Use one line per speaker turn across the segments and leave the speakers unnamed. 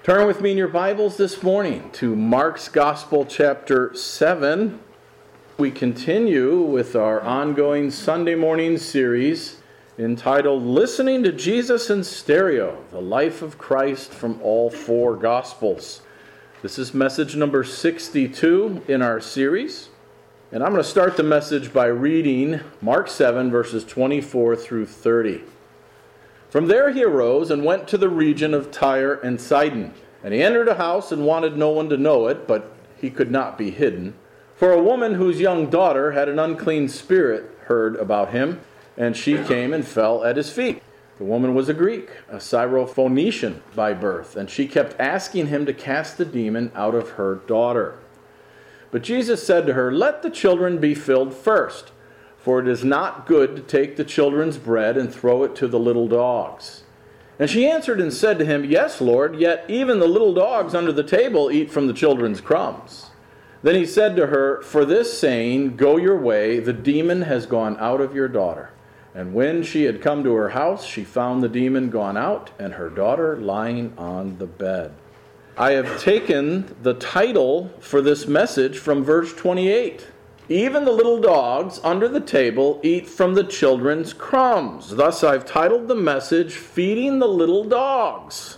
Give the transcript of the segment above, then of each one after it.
Turn with me in your Bibles this morning to Mark's Gospel, chapter 7. We continue with our ongoing Sunday morning series entitled Listening to Jesus in Stereo, the Life of Christ from All Four Gospels. This is message number 62 in our series. And I'm going to start the message by reading Mark 7, verses 24 through 30. From there he arose and went to the region of Tyre and Sidon. And he entered a house and wanted no one to know it, but he could not be hidden. For a woman whose young daughter had an unclean spirit heard about him, and she came and fell at his feet. The woman was a Greek, a Syrophoenician by birth, and she kept asking him to cast the demon out of her daughter. But Jesus said to her, "Let the children be filled first, for it is not good to take the children's bread and throw it to the little dogs." And she answered and said to him, "Yes, Lord, yet even the little dogs under the table eat from the children's crumbs." Then he said to her, "For this saying, go your way, the demon has gone out of your daughter." And when she had come to her house, she found the demon gone out and her daughter lying on the bed. I have taken the title for this message from verse 28. Even the little dogs under the table eat from the children's crumbs. Thus I've titled the message, Feeding the Little Dogs.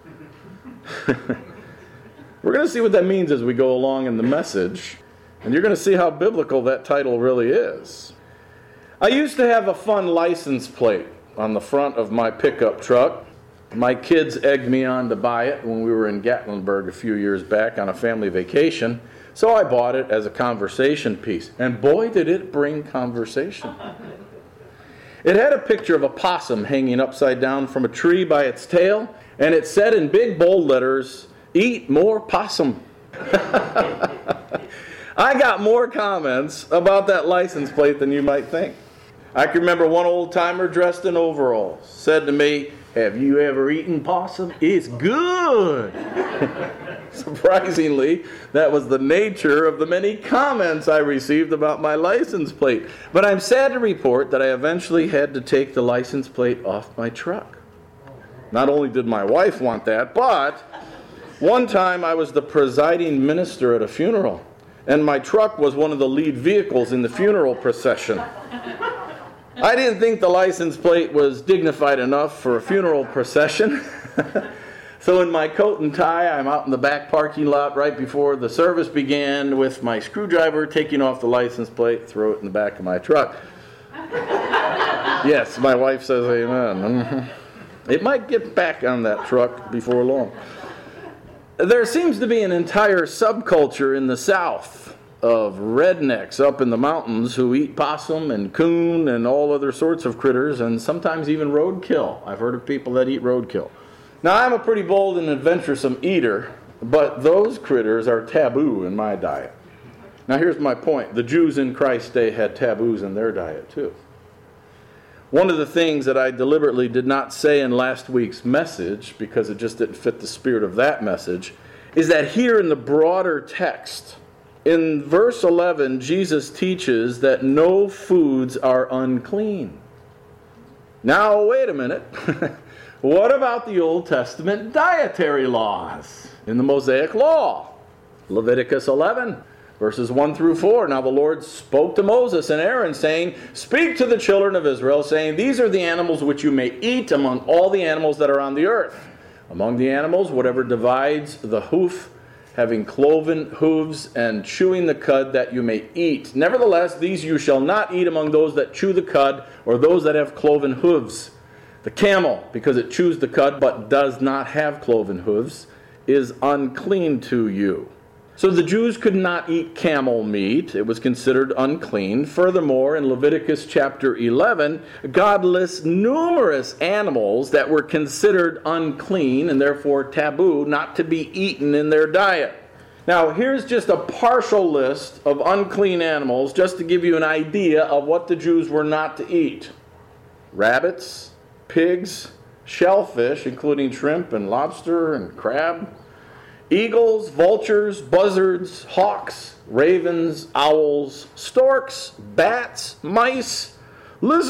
We're going to see what that means as we go along in the message. And you're going to see how biblical that title really is. I used to have a fun license plate on the front of my pickup truck. My kids egged me on to buy it when we were in Gatlinburg a few years back on a family vacation. So I bought it as a conversation piece. And boy, did it bring conversation. It had a picture of a possum hanging upside down from a tree by its tail. And it said in big bold letters, "Eat more possum." I got more comments about that license plate than you might think. I can remember one old-timer dressed in overalls said to me, "Have you ever eaten possum? It's good." Surprisingly, that was the nature of the many comments I received about my license plate. But I'm sad to report that I eventually had to take the license plate off my truck. Not only did my wife want that, but one time I was the presiding minister at a funeral, and my truck was one of the lead vehicles in the funeral procession. I didn't think the license plate was dignified enough for a funeral procession. So in my coat and tie, I'm out in the back parking lot right before the service began with my screwdriver, taking off the license plate, throw it in the back of my truck. Yes, my wife says amen. It might get back on that truck before long. There seems to be an entire subculture in the South of rednecks up in the mountains who eat possum and coon and all other sorts of critters, and sometimes even roadkill. I've heard of people that eat roadkill. Now, I'm a pretty bold and adventuresome eater, but those critters are taboo in my diet. Now, here's my point. The Jews in Christ's day had taboos in their diet, too. One of the things that I deliberately did not say in last week's message, because it just didn't fit the spirit of that message, is that here in the broader text, in verse 11, Jesus teaches that no foods are unclean. Now, wait a minute. What about the Old Testament dietary laws in the Mosaic Law? Leviticus 11, verses 1 through 4. Now the Lord spoke to Moses and Aaron, saying, "Speak to the children of Israel, saying, These are the animals which you may eat among all the animals that are on the earth. Among the animals, whatever divides the hoof, having cloven hooves, and chewing the cud, that you may eat. Nevertheless, these you shall not eat among those that chew the cud, or those that have cloven hooves. The camel, because it chews the cud, but does not have cloven hooves, is unclean to you." So the Jews could not eat camel meat. It was considered unclean. Furthermore, in Leviticus chapter 11, God lists numerous animals that were considered unclean and therefore taboo, not to be eaten in their diet. Now, here's just a partial list of unclean animals, just to give you an idea of what the Jews were not to eat. Rabbits, pigs, shellfish, including shrimp and lobster and crab, eagles, vultures, buzzards, hawks, ravens, owls, storks, bats, mice,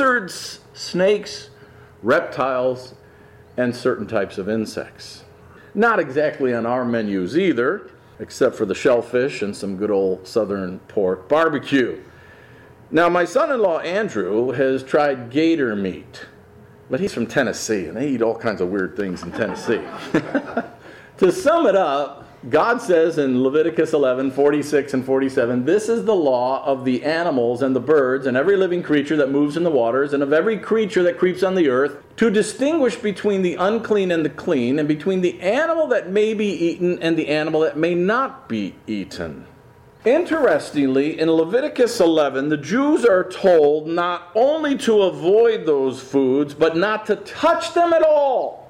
lizards, snakes, reptiles, and certain types of insects. Not exactly on our menus either, except for the shellfish and some good old southern pork barbecue. Now, my son-in-law Andrew has tried gator meat, but he's from Tennessee, and they eat all kinds of weird things in Tennessee. To sum it up, God says in Leviticus 11, 46 and 47, this is the law of the animals and the birds and every living creature that moves in the waters and of every creature that creeps on the earth, to distinguish between the unclean and the clean, and between the animal that may be eaten and the animal that may not be eaten. Interestingly, in Leviticus 11, the Jews are told not only to avoid those foods, but not to touch them at all,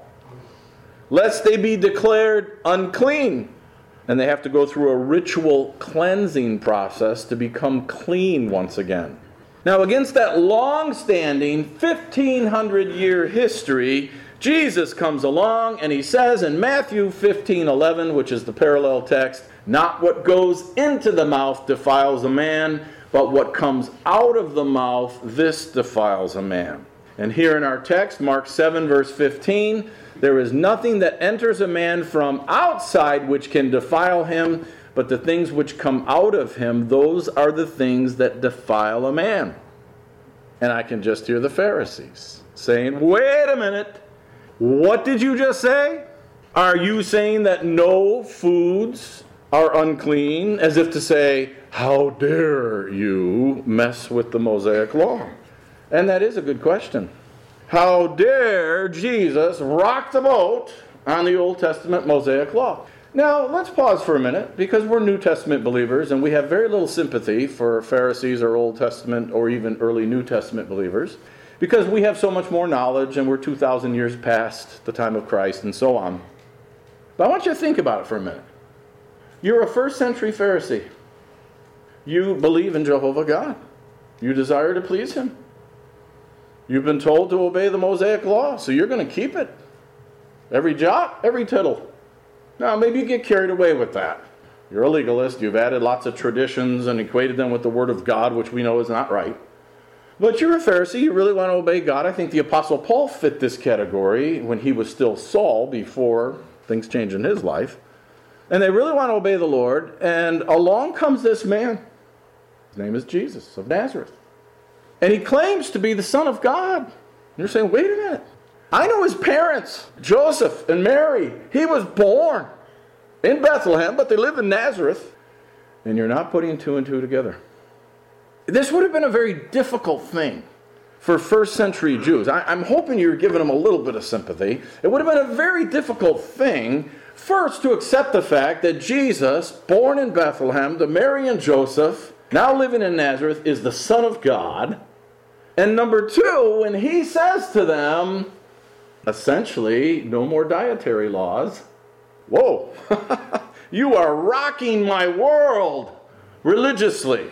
lest they be declared unclean. And they have to go through a ritual cleansing process to become clean once again. Now, against that long-standing 1,500-year history, Jesus comes along and he says in Matthew 15:11, which is the parallel text, not what goes into the mouth defiles a man, but what comes out of the mouth, this defiles a man. And here in our text, Mark 7, verse 15, there is nothing that enters a man from outside which can defile him, but the things which come out of him, those are the things that defile a man. And I can just hear the Pharisees saying, wait a minute, what did you just say? Are you saying that no foods are unclean? As if to say, how dare you mess with the Mosaic law? And that is a good question. How dare Jesus rock the boat on the Old Testament Mosaic law? Now, let's pause for a minute, because we're New Testament believers, and we have very little sympathy for Pharisees or Old Testament or even early New Testament believers, because we have so much more knowledge, and we're 2,000 years past the time of Christ and so on. But I want you to think about it for a minute. You're a first century Pharisee. You believe in Jehovah God. You desire to please Him. You've been told to obey the Mosaic law, so you're going to keep it. Every jot, every tittle. Now, maybe you get carried away with that. You're a legalist. You've added lots of traditions and equated them with the Word of God, which we know is not right. But you're a Pharisee. You really want to obey God. I think the Apostle Paul fit this category when he was still Saul, before things changed in his life. And they really want to obey the Lord. And along comes this man. His name is Jesus of Nazareth. And he claims to be the Son of God. And you're saying, wait a minute. I know his parents, Joseph and Mary. He was born in Bethlehem, but they live in Nazareth. And you're not putting two and two together. This would have been a very difficult thing for first century Jews. I'm hoping you're giving them a little bit of sympathy. It would have been a very difficult thing, first, to accept the fact that Jesus, born in Bethlehem to Mary and Joseph, now living in Nazareth, is the Son of God. And number two, when he says to them, essentially, no more dietary laws. Whoa, you are rocking my world religiously.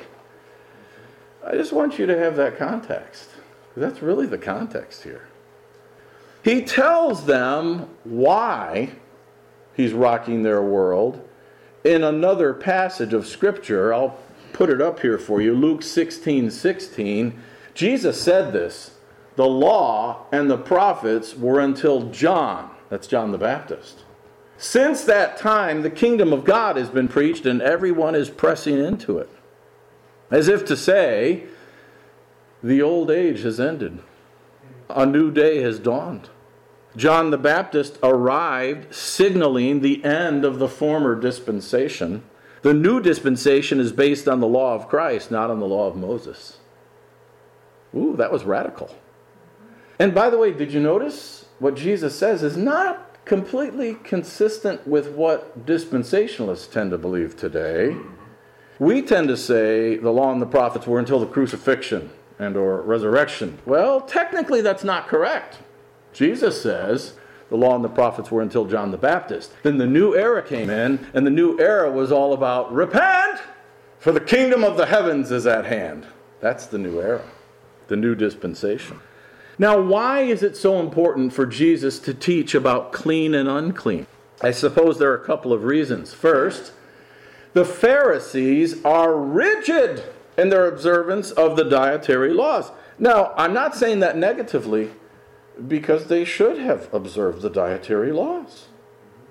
I just want you to have that context. That's really the context here. He tells them why he's rocking their world in another passage of Scripture. I'll put it up here for you. Luke 16:16. Jesus said this, the law and the prophets were until John. That's John the Baptist. Since that time, the kingdom of God has been preached and everyone is pressing into it. As if to say, the old age has ended. A new day has dawned. John the Baptist arrived signaling the end of the former dispensation. The new dispensation is based on the law of Christ, not on the law of Moses. Ooh, that was radical. And by the way, did you notice what Jesus says is not completely consistent with what dispensationalists tend to believe today? We tend to say the law and the prophets were until the crucifixion and or resurrection. Well, technically that's not correct. Jesus says the law and the prophets were until John the Baptist. Then the new era came in, and the new era was all about repent, for the kingdom of the heavens is at hand. That's the new era, the new dispensation. Now, why is it so important for Jesus to teach about clean and unclean? I suppose there are a couple of reasons. First, the Pharisees are rigid in their observance of the dietary laws. Now, I'm not saying that negatively, because they should have observed the dietary laws.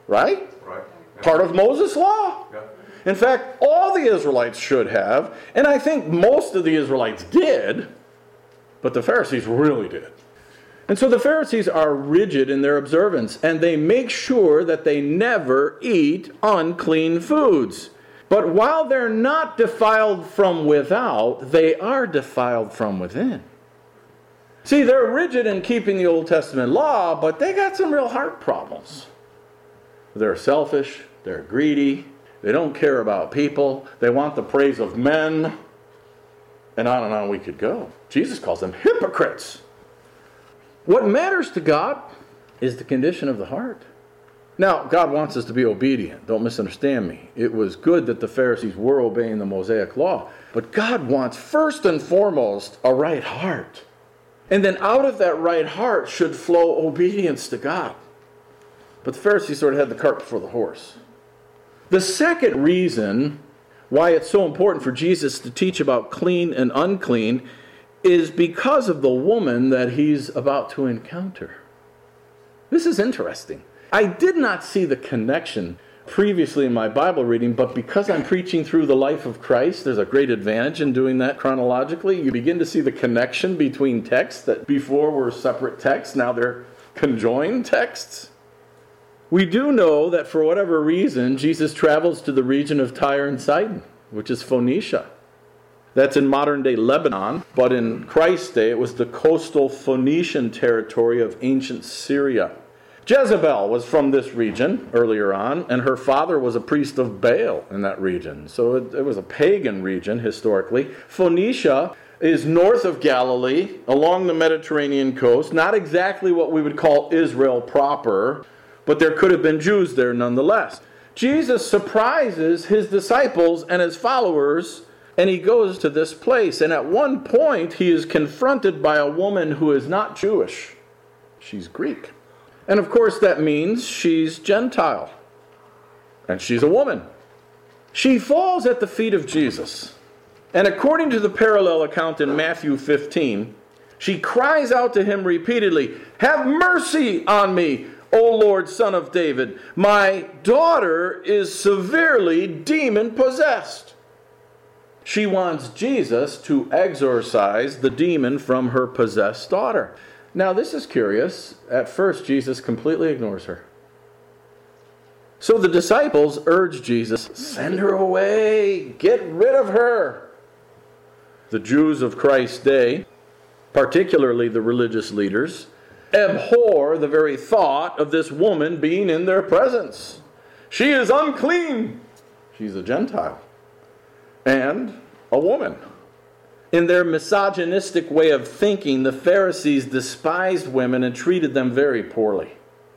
Right?
Right.
Part of Moses' law.
Yeah.
In fact, all the Israelites should have, and I think most of the Israelites did, but the Pharisees really did. And so the Pharisees are rigid in their observance, and they make sure that they never eat unclean foods. But while they're not defiled from without, they are defiled from within. See, they're rigid in keeping the Old Testament law, but they got some real heart problems. They're selfish, they're greedy, they don't care about people, they want the praise of men, and on we could go. Jesus calls them hypocrites. What matters to God is the condition of the heart. Now, God wants us to be obedient. Don't misunderstand me. It was good that the Pharisees were obeying the Mosaic law. But God wants, first and foremost, a right heart. And then out of that right heart should flow obedience to God. But the Pharisees sort of had the cart before the horse. The second reason why it's so important for Jesus to teach about clean and unclean is because of the woman that he's about to encounter. This is interesting. I did not see the connection previously in my Bible reading, but because I'm preaching through the life of Christ, there's a great advantage in doing that chronologically. You begin to see the connection between texts that before were separate texts, now they're conjoined texts. We do know that for whatever reason, Jesus travels to the region of Tyre and Sidon, which is Phoenicia. That's in modern-day Lebanon, but in Christ's day, it was the coastal Phoenician territory of ancient Syria. Jezebel was from this region earlier on, and her father was a priest of Baal in that region. So it was a pagan region historically. Phoenicia is north of Galilee, along the Mediterranean coast, not exactly what we would call Israel proper, but there could have been Jews there nonetheless. Jesus surprises his disciples and his followers, and he goes to this place. And at one point, he is confronted by a woman who is not Jewish. She's Greek. And of course, that means she's Gentile. And she's a woman. She falls at the feet of Jesus. And according to the parallel account in Matthew 15, she cries out to him repeatedly, "Have mercy on me, O Lord, Son of David. My daughter is severely demon-possessed." She wants Jesus to exorcise the demon from her possessed daughter. Now, this is curious. At first, Jesus completely ignores her. So the disciples urge Jesus, "Send her away. Get rid of her." The Jews of Christ's day, particularly the religious leaders, abhor the very thought of this woman being in their presence. She is unclean. She's a Gentile. And a woman. In their misogynistic way of thinking, the Pharisees despised women and treated them very poorly.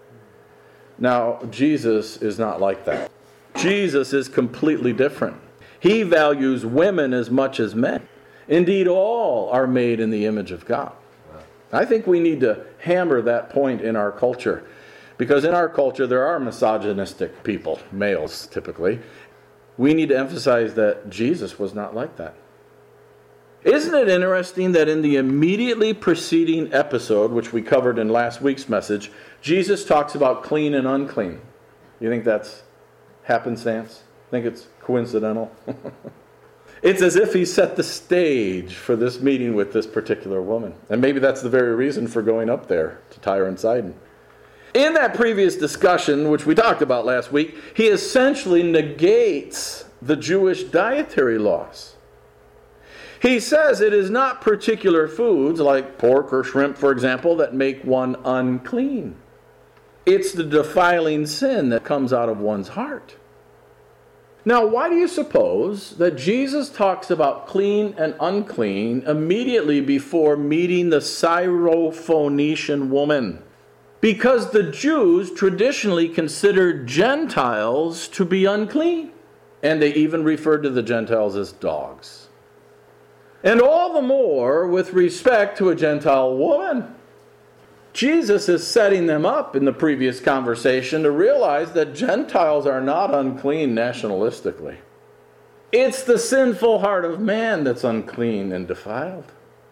Now, Jesus is not like that. Jesus is completely different. He values women as much as men. Indeed, all are made in the image of God. I think we need to hammer that point in our culture. Because in our culture, there are misogynistic people, males typically. We need to emphasize that Jesus was not like that. Isn't it interesting that in the immediately preceding episode, which we covered in last week's message, Jesus talks about clean and unclean? You think that's happenstance? Think it's coincidental? It's as if he set the stage for this meeting with this particular woman. And maybe that's the very reason for going up there to Tyre and Sidon. In that previous discussion, which we talked about last week, he essentially negates the Jewish dietary laws. He says it is not particular foods, like pork or shrimp, for example, that make one unclean. It's the defiling sin that comes out of one's heart. Now, why do you suppose that Jesus talks about clean and unclean immediately before meeting the Syrophoenician woman? Because the Jews traditionally considered Gentiles to be unclean. And they even referred to the Gentiles as dogs. And all the more with respect to a Gentile woman. Jesus is setting them up in the previous conversation to realize that Gentiles are not unclean nationalistically. It's the sinful heart of man that's unclean and defiled.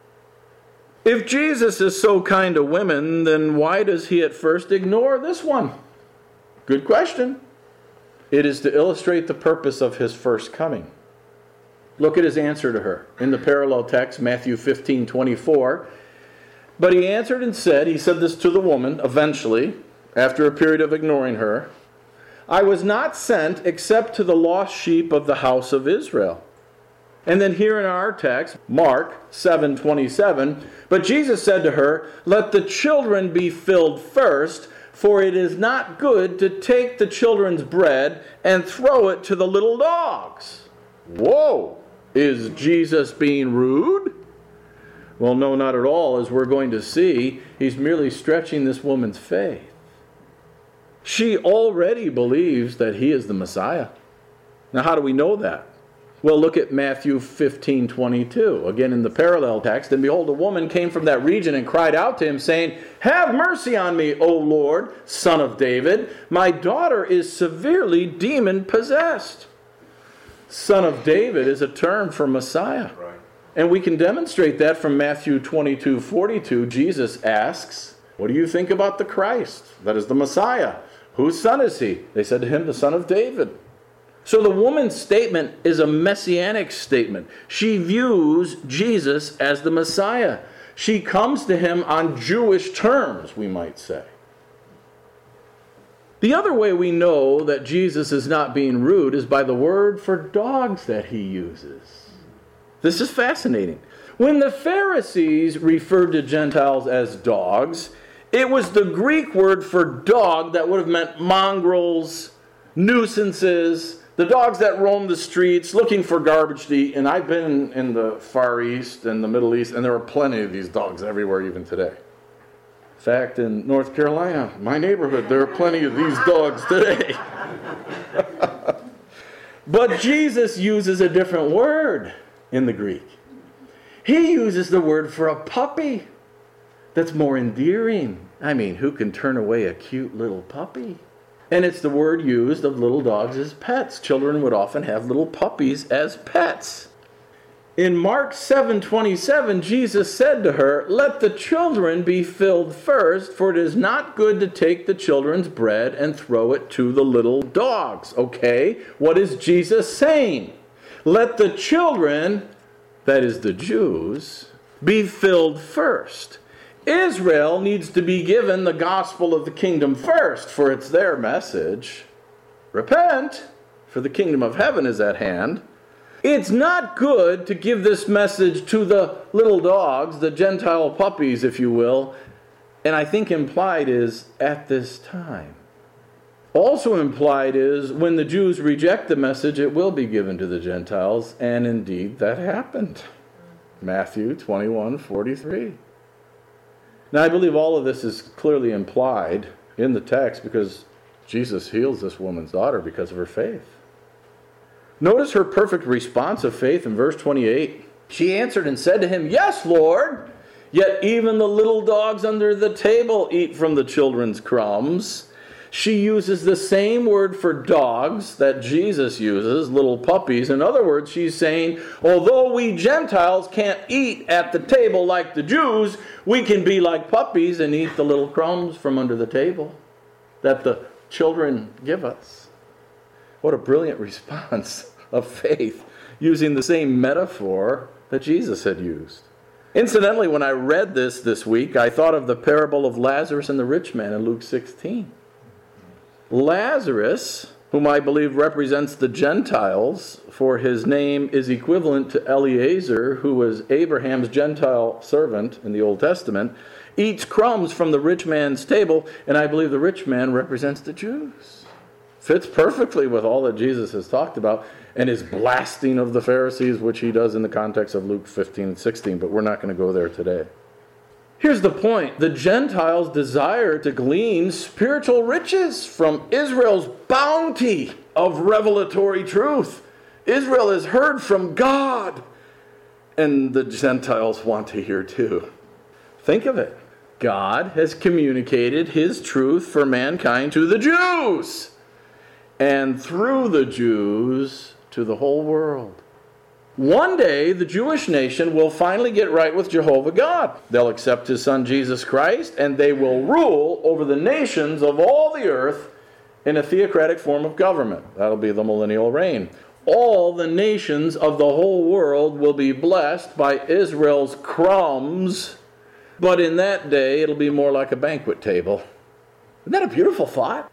If Jesus is so kind to women, then why does he at first ignore this one? Good question. It is to illustrate the purpose of his first coming. Look at his answer to her in the parallel text, Matthew 15:24. But he answered and said, he said this to the woman eventually, after a period of ignoring her, I was not sent except to the lost sheep of the house of Israel. And then here in our text, Mark 7:27, but Jesus said to her, let the children be filled first, for it is not good to take the children's bread and throw it to the little dogs. Whoa! Is Jesus being rude? Well, no, not at all. As we're going to see, he's merely stretching this woman's faith. She already believes that he is the Messiah. Now, how do we know that? Well, look at Matthew 15:22. Again, in the parallel text, and behold, a woman came from that region and cried out to him, saying, have mercy on me, O Lord, Son of David. My daughter is severely demon-possessed. Son of David is a term for Messiah. Right. And we can demonstrate that from Matthew 22:42. Jesus asks, what do you think about the Christ? That is the Messiah. Whose son is he? They said to him, the son of David. So the woman's statement is a messianic statement. She views Jesus as the Messiah. She comes to him on Jewish terms, we might say. The other way we know that Jesus is not being rude is by the word for dogs that he uses. This is fascinating. When the Pharisees referred to Gentiles as dogs, it was the Greek word for dog that would have meant mongrels, nuisances, the dogs that roam the streets looking for garbage to eat. And I've been in the Far East and the Middle East, and there are plenty of these dogs everywhere even today. In fact, in North Carolina, my neighborhood, there are plenty of these dogs today. But Jesus uses a different word in the Greek. He uses the word for a puppy that's more endearing. I mean, who can turn away a cute little puppy? And it's the word used of little dogs as pets. Children would often have little puppies as pets. In Mark 7:27, Jesus said to her, let the children be filled first, for it is not good to take the children's bread and throw it to the little dogs. Okay, what is Jesus saying? Let the children, that is the Jews, be filled first. Israel needs to be given the gospel of the kingdom first, for it's their message. Repent, for the kingdom of heaven is at hand. It's not good to give this message to the little dogs, the Gentile puppies, if you will. And I think implied is, at this time. Also implied is, when the Jews reject the message, it will be given to the Gentiles. And indeed, that happened. Matthew 21:43. Now, I believe all of this is clearly implied in the text because Jesus heals this woman's daughter because of her faith. Notice her perfect response of faith in verse 28. She answered and said to him, yes, Lord, yet even the little dogs under the table eat from the children's crumbs. She uses the same word for dogs that Jesus uses, little puppies. In other words, she's saying, although we Gentiles can't eat at the table like the Jews, we can be like puppies and eat the little crumbs from under the table that the children give us. What a brilliant response of faith, using the same metaphor that Jesus had used. Incidentally, when I read this week, I thought of the parable of Lazarus and the rich man in Luke 16. Lazarus, whom I believe represents the Gentiles, for his name is equivalent to Eliezer, who was Abraham's Gentile servant in the Old Testament, eats crumbs from the rich man's table, and I believe the rich man represents the Jews. Fits perfectly with all that Jesus has talked about and his blasting of the Pharisees, which he does in the context of Luke 15 and 16, but we're not going to go there today. Here's the point. The Gentiles desire to glean spiritual riches from Israel's bounty of revelatory truth. Israel has heard from God, and the Gentiles want to hear too. Think of it. God has communicated his truth for mankind to the Jews, and through the Jews to the whole world. One day, the Jewish nation will finally get right with Jehovah God. They'll accept his son Jesus Christ, and they will rule over the nations of all the earth in a theocratic form of government. That'll be the millennial reign. All the nations of the whole world will be blessed by Israel's crumbs, but in that day it'll be more like a banquet table. Isn't that a beautiful thought?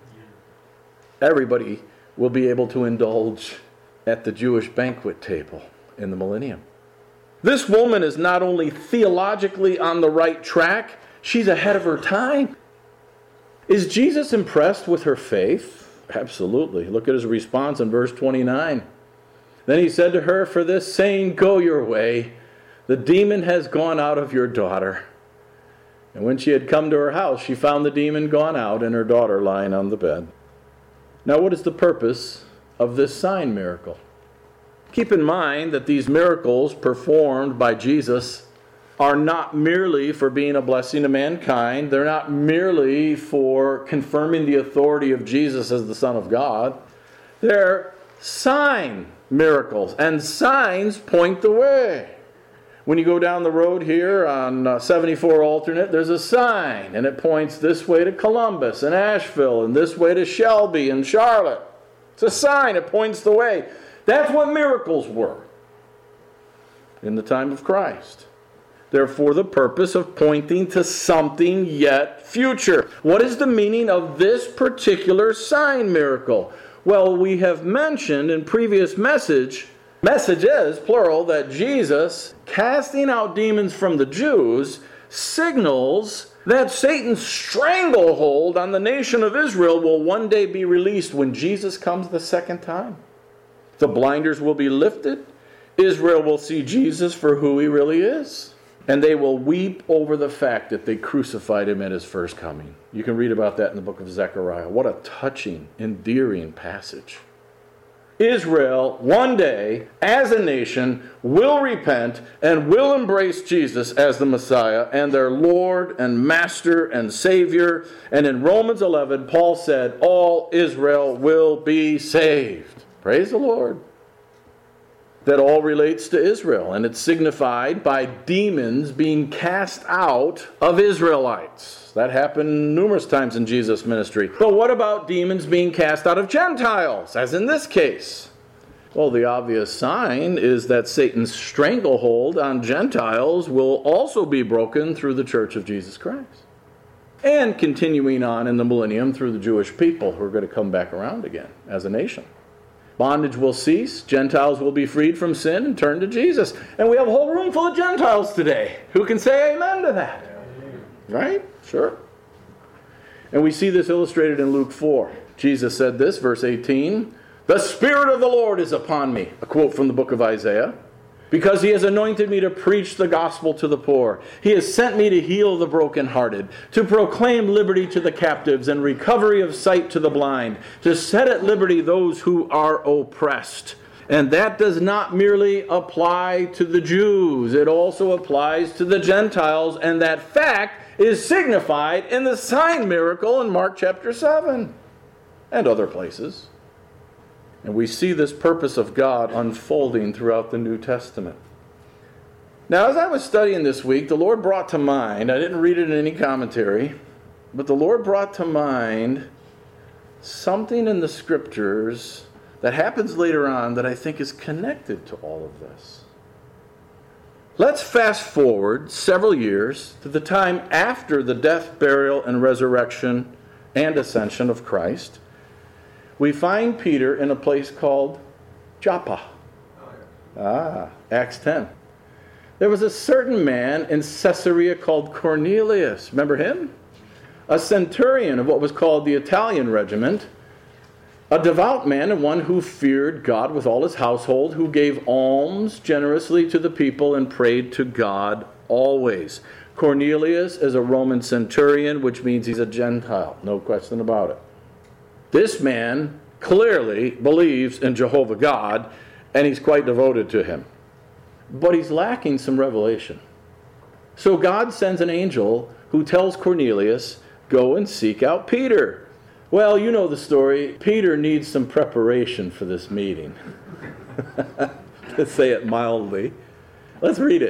Everybody will be able to indulge at the Jewish banquet table in the millennium. This woman is not only theologically on the right track, she's ahead of her time. Is Jesus impressed with her faith? Absolutely. Look at his response in verse 29. Then he said to her, "For this saying, go your way. The demon has gone out of your daughter." And when she had come to her house, she found the demon gone out and her daughter lying on the bed. Now, what is the purpose of this sign miracle? Keep in mind that these miracles performed by Jesus are not merely for being a blessing to mankind. They're not merely for confirming the authority of Jesus as the Son of God. They're sign miracles, and signs point the way. When you go down the road here on 74 alternate, there's a sign, and it points this way to Columbus and Asheville, and this way to Shelby and Charlotte. It's a sign, it points the way. That's what miracles were in the time of Christ. They're for the purpose of pointing to something yet future. What is the meaning of this particular sign miracle? Well, we have mentioned in previous messages, plural, that Jesus casting out demons from the Jews signals that Satan's stranglehold on the nation of Israel will one day be released when Jesus comes the second time. The blinders will be lifted. Israel will see Jesus for who he really is. And they will weep over the fact that they crucified him at his first coming. You can read about that in the book of Zechariah. What a touching, endearing passage. Israel, one day, as a nation, will repent and will embrace Jesus as the Messiah and their Lord and Master and Savior. And in Romans 11, Paul said, all Israel will be saved. Praise the Lord. That all relates to Israel, and it's signified by demons being cast out of Israelites. That happened numerous times in Jesus' ministry. But what about demons being cast out of Gentiles, as in this case? Well, the obvious sign is that Satan's stranglehold on Gentiles will also be broken through the Church of Jesus Christ. And continuing on in the millennium through the Jewish people who are going to come back around again as a nation. Bondage will cease, Gentiles will be freed from sin and turn to Jesus. And we have a whole room full of Gentiles today. Who can say amen to that? Right? Sure. And we see this illustrated in Luke 4. Jesus said this, verse 18, "The Spirit of the Lord is upon me," a quote from the book of Isaiah, "because he has anointed me to preach the gospel to the poor. He has sent me to heal the brokenhearted, to proclaim liberty to the captives and recovery of sight to the blind, to set at liberty those who are oppressed." And that does not merely apply to the Jews. It also applies to the Gentiles, and that fact is signified in the sign miracle in Mark chapter 7 and other places. And we see this purpose of God unfolding throughout the New Testament. Now, as I was studying this week, the Lord brought to mind, I didn't read it in any commentary, but the Lord brought to mind something in the Scriptures that happens later on that I think is connected to all of this. Let's fast forward several years to the time after the death, burial, and resurrection and ascension of Christ. We find Peter in a place called Joppa. Acts 10. There was a certain man in Caesarea called Cornelius. Remember him? A centurion of what was called the Italian regiment. A devout man and one who feared God with all his household, who gave alms generously to the people and prayed to God always. Cornelius is a Roman centurion, which means he's a Gentile. No question about it. This man clearly believes in Jehovah God, and he's quite devoted to him. But he's lacking some revelation. So God sends an angel who tells Cornelius, "Go and seek out Peter." Well, you know the story. Peter needs some preparation for this meeting. To say it mildly. Let's read it.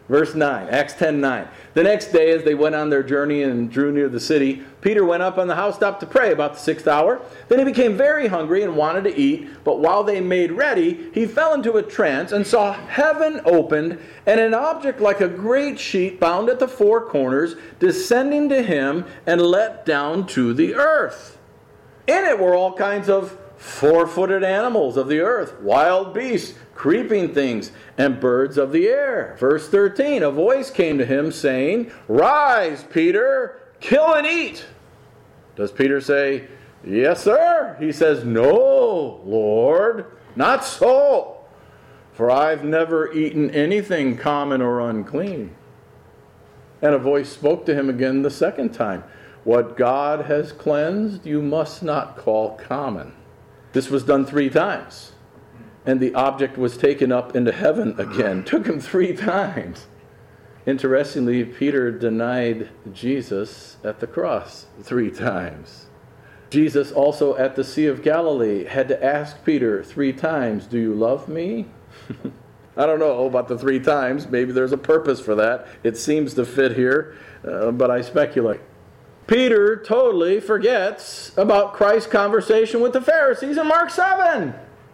Verse 9, Acts 10:9. The next day, as they went on their journey and drew near the city, Peter went up on the housetop to pray about the 6th hour. Then he became very hungry and wanted to eat. But while they made ready, he fell into a trance and saw heaven opened and an object like a great sheet bound at the 4 corners descending to him and let down to the earth. In it were all kinds of 4-footed animals of the earth, wild beasts, creeping things, and birds of the air. Verse 13, a voice came to him saying, "Rise, Peter, kill and eat." Does Peter say, "Yes, sir"? He says, "No, Lord, not so, for I've never eaten anything common or unclean." And a voice spoke to him again the second time, "What God has cleansed, you must not call common." This was done 3 times. And the object was taken up into heaven again. Took him 3 times. Interestingly, Peter denied Jesus at the cross 3 times. Jesus also at the Sea of Galilee had to ask Peter 3 times, "Do you love me?" I don't know about the 3 times. Maybe there's a purpose for that. It seems to fit here, but I speculate. Peter totally forgets about Christ's conversation with the Pharisees in Mark 7.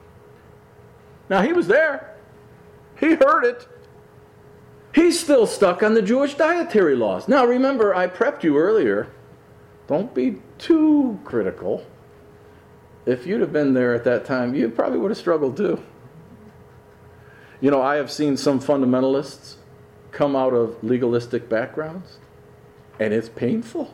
Now, he was there. He heard it. He's still stuck on the Jewish dietary laws. Now, remember, I prepped you earlier. Don't be too critical. If you'd have been there at that time, you probably would have struggled too. You know, I have seen some fundamentalists come out of legalistic backgrounds, and it's painful.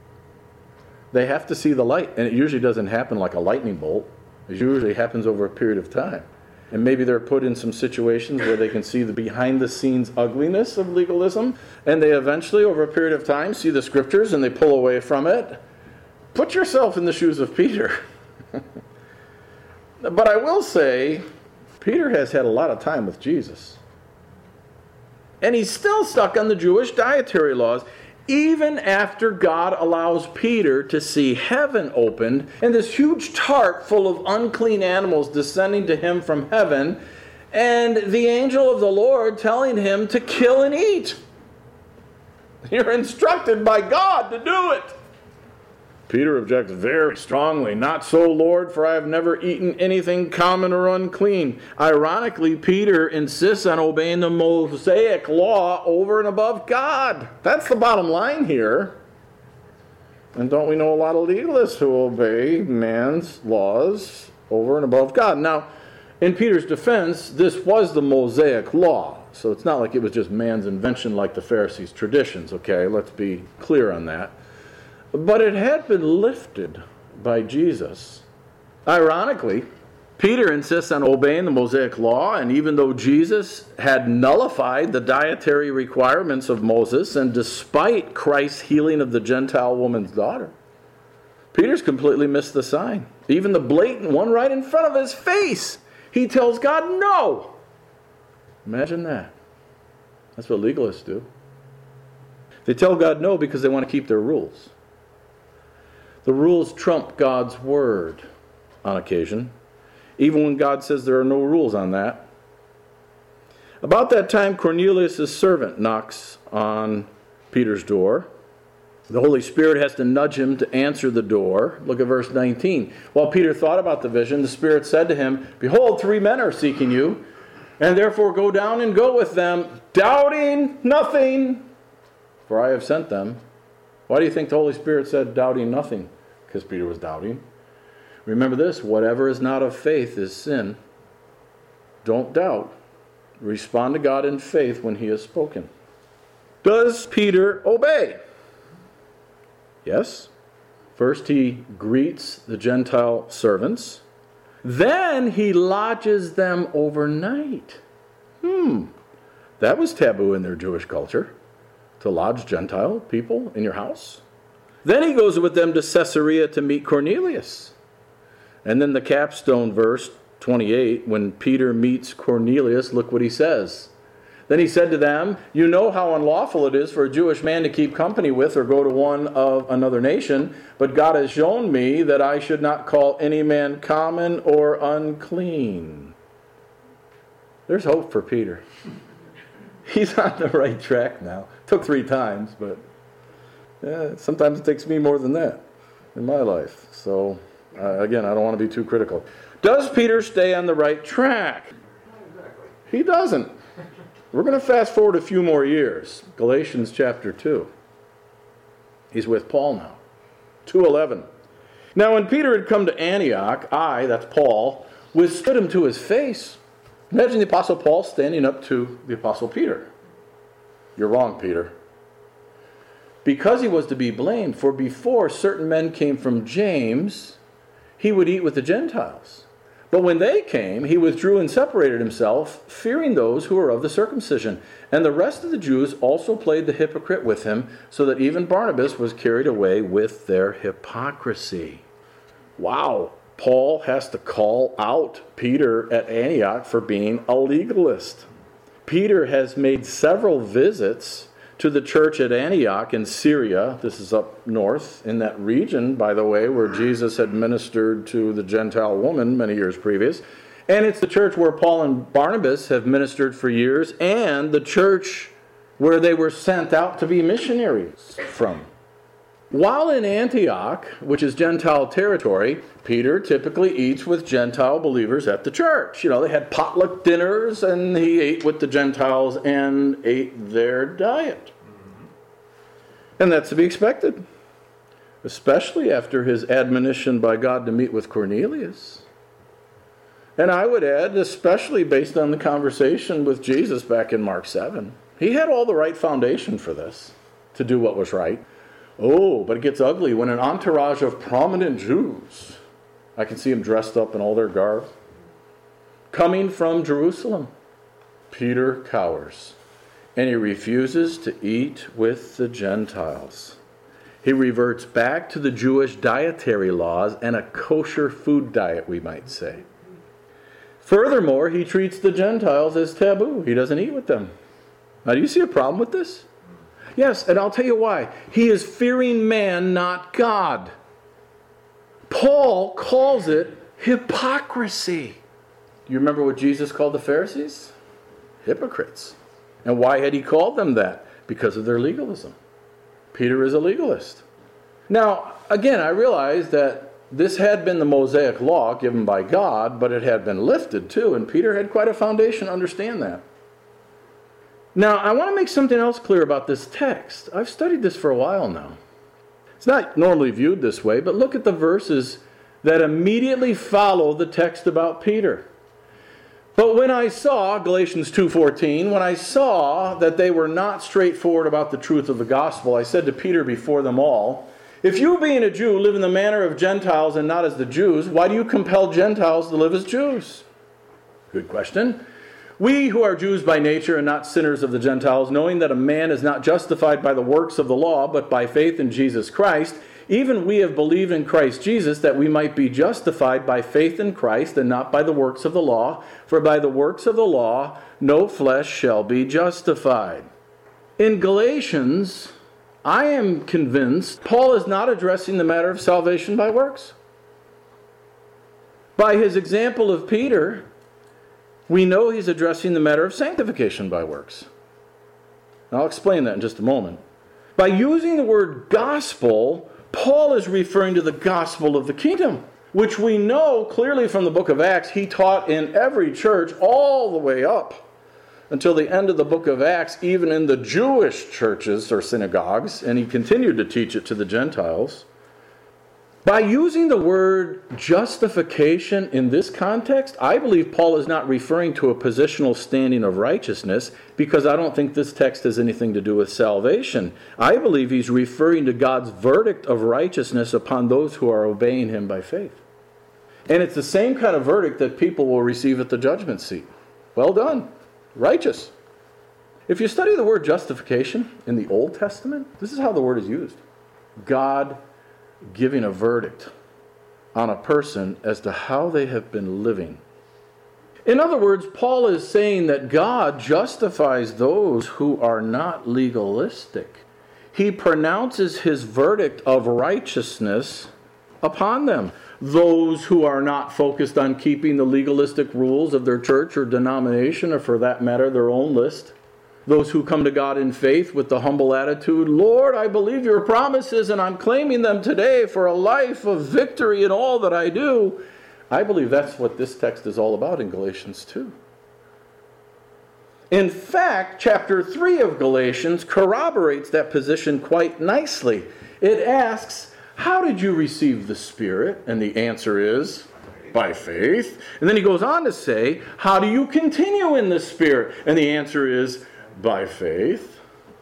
They have to see the light, and it usually doesn't happen like a lightning bolt. It usually happens over a period of time. And maybe they're put in some situations where they can see the behind-the-scenes ugliness of legalism, and they eventually, over a period of time, see the scriptures and they pull away from it. Put yourself in the shoes of Peter. But I will say, Peter has had a lot of time with Jesus. And he's still stuck on the Jewish dietary laws, even after God allows Peter to see heaven opened and this huge tarp full of unclean animals descending to him from heaven, and the angel of the Lord telling him to kill and eat. You're instructed by God to do it. Peter objects very strongly. "Not so, Lord, for I have never eaten anything common or unclean." Ironically, Peter insists on obeying the Mosaic law over and above God. That's the bottom line here. And don't we know a lot of legalists who obey man's laws over and above God? Now, in Peter's defense, this was the Mosaic law. So it's not like it was just man's invention like the Pharisees' traditions, okay? Let's be clear on that. But it had been lifted by Jesus. Ironically, Peter insists on obeying the Mosaic law, and even though Jesus had nullified the dietary requirements of Moses, and despite Christ's healing of the Gentile woman's daughter, Peter's completely missed the sign. Even the blatant one right in front of his face. He tells God no. Imagine that. That's what legalists do. They tell God no because they want to keep their rules. The rules trump God's word on occasion, even when God says there are no rules on that. About that time, Cornelius' servant knocks on Peter's door. The Holy Spirit has to nudge him to answer the door. Look at verse 19. While Peter thought about the vision, the Spirit said to him, "Behold, 3 men are seeking you, and therefore go down and go with them, doubting nothing, for I have sent them." Why do you think the Holy Spirit said doubting nothing? Because Peter was doubting. Remember this, whatever is not of faith is sin. Don't doubt. Respond to God in faith when he has spoken. Does Peter obey? Yes. First he greets the Gentile servants. Then he lodges them overnight. That was taboo in their Jewish culture, to lodge Gentile people in your house. Then he goes with them to Caesarea to meet Cornelius. And then the capstone verse, 28, when Peter meets Cornelius, look what he says. Then he said to them, "You know how unlawful it is for a Jewish man to keep company with or go to one of another nation, but God has shown me that I should not call any man common or unclean." There's hope for Peter. He's on the right track now. Took 3 times, but sometimes it takes me more than that in my life. So, again, I don't want to be too critical. Does Peter stay on the right track? He doesn't. We're going to fast forward a few more years. Galatians chapter 2. He's with Paul now. 2:11. Now when Peter had come to Antioch, I, that's Paul, withstood him to his face. Imagine the Apostle Paul standing up to the Apostle Peter. You're wrong, Peter. Because he was to be blamed, for before certain men came from James, he would eat with the Gentiles. But when they came, he withdrew and separated himself, fearing those who were of the circumcision. And the rest of the Jews also played the hypocrite with him, so that even Barnabas was carried away with their hypocrisy. Wow. Paul has to call out Peter at Antioch for being a legalist. Peter has made several visits to the church at Antioch in Syria. This is up north in that region, by the way, where Jesus had ministered to the Gentile woman many years previous. And it's the church where Paul and Barnabas have ministered for years, and the church where they were sent out to be missionaries from. While in Antioch, which is Gentile territory, Peter typically eats with Gentile believers at the church. You know, they had potluck dinners, and he ate with the Gentiles and ate their diet. And that's to be expected, especially after his admonition by God to meet with Cornelius. And I would add, especially based on the conversation with Jesus back in Mark 7. He had all the right foundation for this, to do what was right. Oh, but it gets ugly when an entourage of prominent Jews, I can see them dressed up in all their garb, coming from Jerusalem. Peter cowers, and he refuses to eat with the Gentiles. He reverts back to the Jewish dietary laws and a kosher food diet, we might say. Furthermore, he treats the Gentiles as taboo. He doesn't eat with them. Now, do you see a problem with this? Yes, and I'll tell you why. He is fearing man, not God. Paul calls it hypocrisy. Do you remember what Jesus called the Pharisees? Hypocrites. And why had he called them that? Because of their legalism. Peter is a legalist. Now, again, I realize that this had been the Mosaic law given by God, but it had been lifted too, and Peter had quite a foundation to understand that. Now, I want to make something else clear about this text. I've studied this for a while now. It's not normally viewed this way, but look at the verses that immediately follow the text about Peter. But when I saw, Galatians 2:14, when I saw that they were not straightforward about the truth of the gospel, I said to Peter before them all, if you being a Jew live in the manner of Gentiles and not as the Jews, why do you compel Gentiles to live as Jews? Good question. We who are Jews by nature and not sinners of the Gentiles, knowing that a man is not justified by the works of the law, but by faith in Jesus Christ, even we have believed in Christ Jesus that we might be justified by faith in Christ and not by the works of the law. For by the works of the law no flesh shall be justified. In Galatians, I am convinced Paul is not addressing the matter of salvation by works. By his example of Peter, we know he's addressing the matter of sanctification by works. I'll explain that in just a moment. By using the word gospel, Paul is referring to the gospel of the kingdom, which we know clearly from the book of Acts he taught in every church all the way up until the end of the book of Acts, even in the Jewish churches or synagogues, and he continued to teach it to the Gentiles. By using the word justification in this context, I believe Paul is not referring to a positional standing of righteousness, because I don't think this text has anything to do with salvation. I believe he's referring to God's verdict of righteousness upon those who are obeying him by faith. And it's the same kind of verdict that people will receive at the judgment seat. Well done, righteous. If you study the word justification in the Old Testament, this is how the word is used. God giving a verdict on a person as to how they have been living. In other words, Paul is saying that God justifies those who are not legalistic. He pronounces his verdict of righteousness upon them. Those who are not focused on keeping the legalistic rules of their church or denomination, or for that matter, their own list. Those who come to God in faith with the humble attitude, Lord, I believe your promises and I'm claiming them today for a life of victory in all that I do. I believe that's what this text is all about in Galatians 2. In fact, chapter 3 of Galatians corroborates that position quite nicely. It asks, how did you receive the Spirit? And the answer is, by faith. And then he goes on to say, how do you continue in the Spirit? And the answer is, by faith.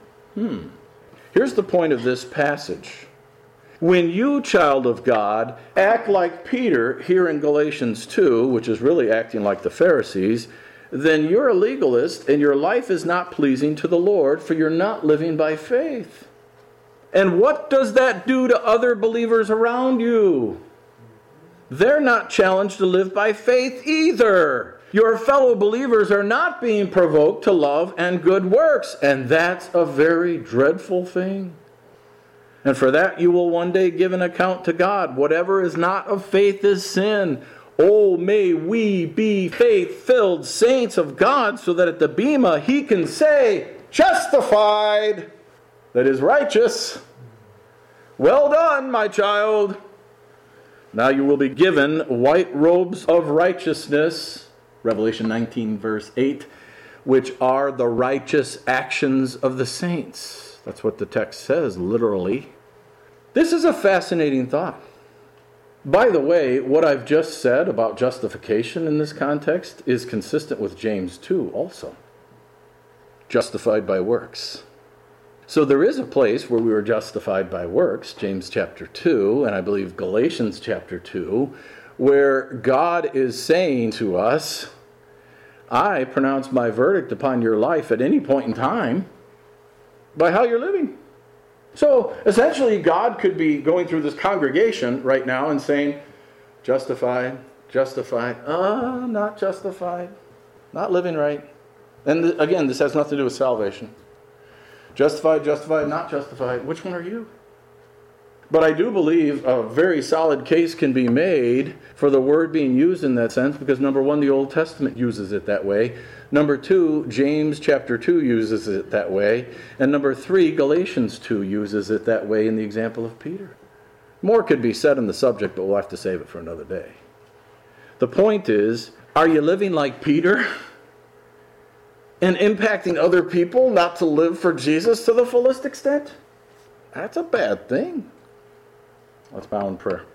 Here's the point of this passage. When you, child of God, act like Peter here in Galatians 2, which is really acting like the Pharisees, then you're a legalist and your life is not pleasing to the Lord, for you're not living by faith. And what does that do to other believers around you? They're not challenged to live by faith either. Your fellow believers are not being provoked to love and good works, and that's a very dreadful thing. And for that you will one day give an account to God. Whatever is not of faith is sin. Oh, may we be faith-filled saints of God, so that at the bema he can say, justified, that is righteous. Well done, my child. Now you will be given white robes of righteousness, Revelation 19, verse 8, which are the righteous actions of the saints. That's what the text says, literally. This is a fascinating thought. By the way, what I've just said about justification in this context is consistent with James 2 also. Justified by works. So there is a place where we were justified by works, James chapter 2, and I believe Galatians chapter 2, where God is saying to us, I pronounce my verdict upon your life at any point in time by how you're living. So essentially God could be going through this congregation right now and saying, justified, not justified, not living right. And again, this has nothing to do with salvation. Justified, not justified. Which one are you? But I do believe a very solid case can be made for the word being used in that sense, because number one, the Old Testament uses it that way. Number two, James chapter 2 uses it that way. And number three, Galatians 2 uses it that way in the example of Peter. More could be said on the subject, but we'll have to save it for another day. The point is, are you living like Peter? And impacting other people not to live for Jesus to the fullest extent? That's a bad thing. Let's bow in prayer.